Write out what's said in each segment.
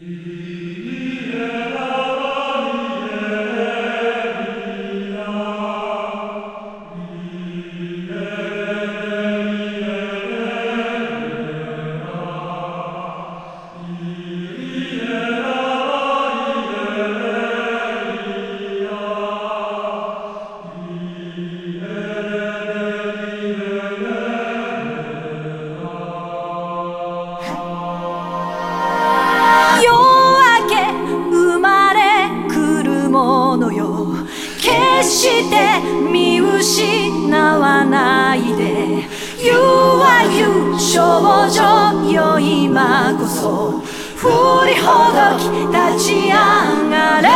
決して見失わないで You are you 少女よ今こそ振りほどき立ち上がれ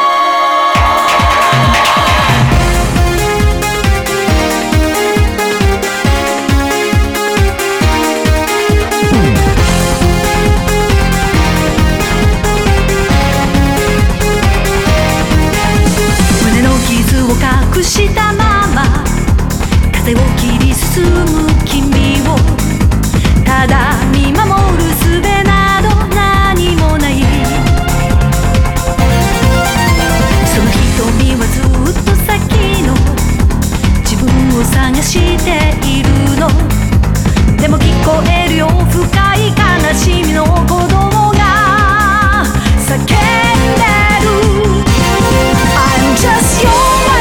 隠したまま風を切り進む君をただ見守る術など何もないその瞳はずっと先の自分を探しているのでも聞こえるよ深い悲しみの鼓動が叫んでる I'm just your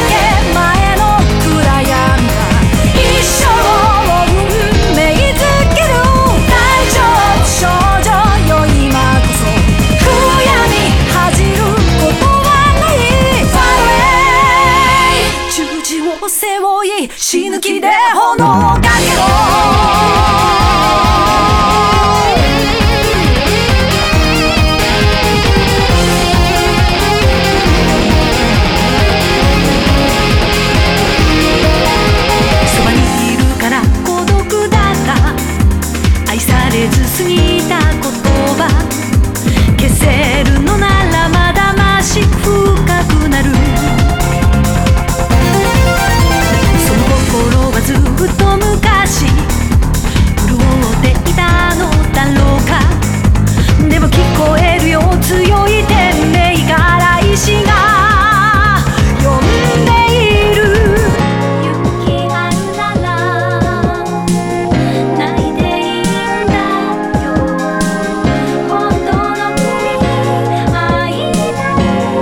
背負い死ぬ気で炎をかけろそばにいるから孤独だった愛されず過ぎた言葉消せるのならまだまし深くなるずっと昔潤っていたのだろうかでも聞こえるよ強い天命から石が呼んでいる勇気あるなら泣いていいんだよ本当の君会いた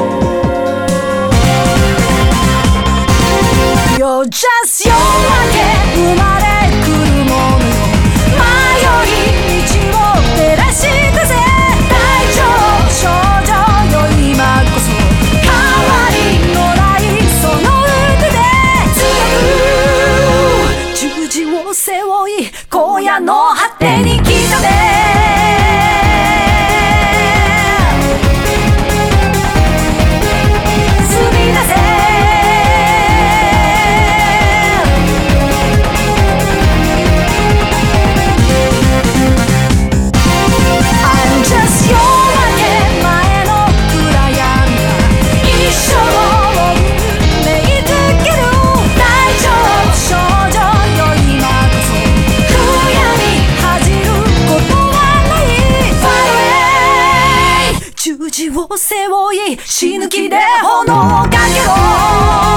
い You're just your生まれくるものよ迷い道を照らしてぜ大丈夫少女よ今こそ変わりのないその腕で強く十字を背負い荒野の果てに来たね十字を背負い死ぬ気で炎をかけろ